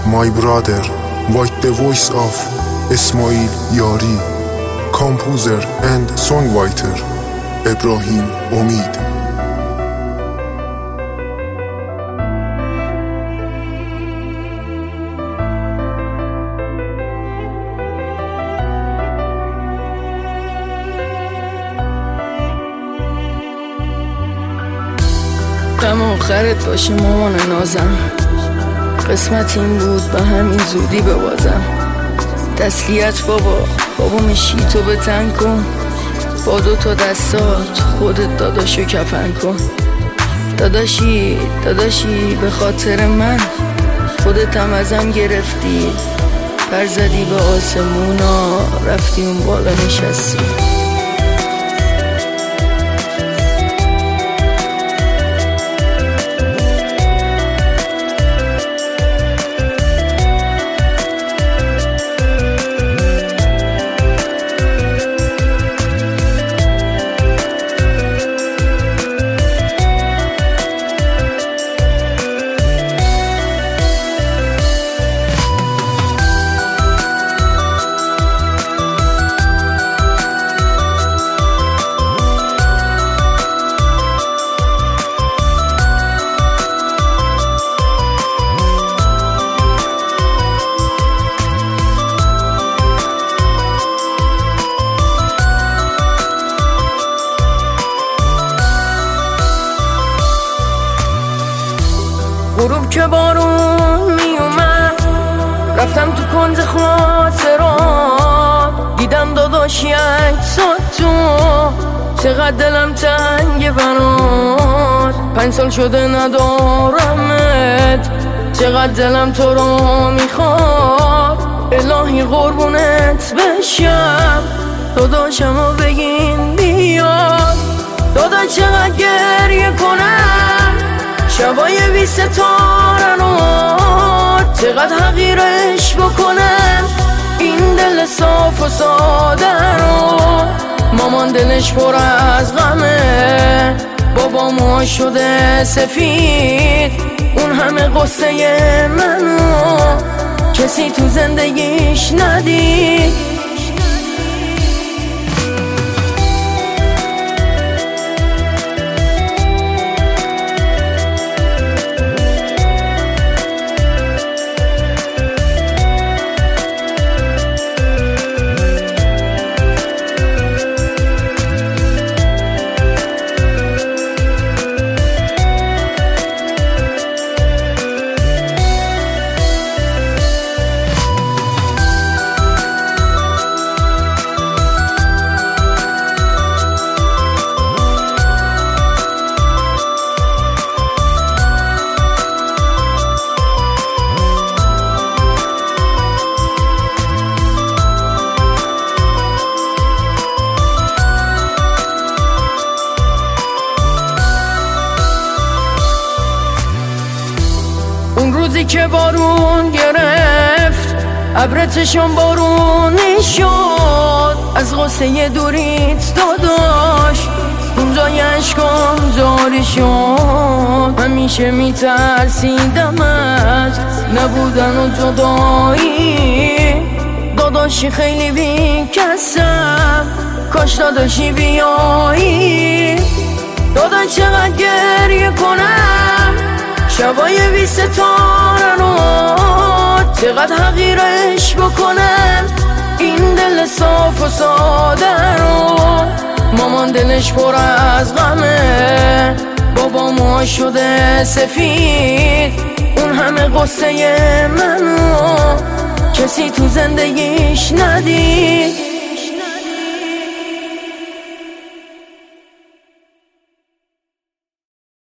my brother, with the voice of Ismail Yari, composer and songwriter Ibrahim Omid. غم آخرت باشه مامان نازم، قسمت این بود به همین زودی ببازم. تسلیت بابا مشی تو به تن کن، با 2 تا دستات خودت داداشو کفن کن. داداشی به خاطر من خودت هم ازم گرفتی، پر زدی به آسمونا رفتی اون بالا نشستی. غروب که بارون می اومد رفتم تو کنج خاطرات، دیدم داداشی عکسات تو، چقدر دلم تنگ برات. 5 سال شده ندارمت، چقدر دلم تو رو میخواد. الهی قربونت بشم، داداشمو بگین بیاد. داداش چقدر گریه کنم شبای 20 ستاره رو، چقدر حقیرش بکنم این دل صاف و ساده رو. مامان دلش پر از غمه، بابا موها شده سفید، اون همه قصه منو کسی تو زندگیش ندید. اون روزی که بارون گرفت ابر چشم بارونی شد، از غصه دوریت داداش اونجای اشکام جاری شد. همیشه میترسیدم از نبودن و جدایی، داداشی خیلی بیکسم، کاش داداشی بیایی. داداش چقدر گریه کنم شبای 20 ستاره رو، چقدر حقیرش بکنم این دل صاف و ساده رو. مامان دلش پر از غمه، بابا موها شده سفید، اون همه قصه منو کسی تو زندگیش ندید.